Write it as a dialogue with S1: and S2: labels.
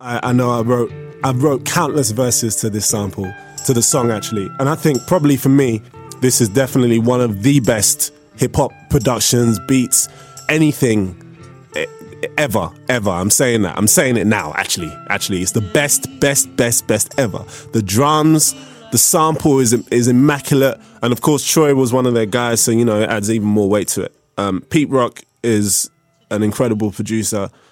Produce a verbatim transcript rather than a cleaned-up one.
S1: I, I know I wrote I wrote countless verses to this sample, to the song actually, and I think probably for me, this is definitely one of the best hip hop productions, beats, anything ever, ever. I'm saying that. I'm saying it now. Actually, actually, it's the best, best, best, best ever. The drums, the sample is is immaculate, and of course, Troy was one of their guys, so you know it adds even more weight to it. Um, Pete Rock is an incredible producer.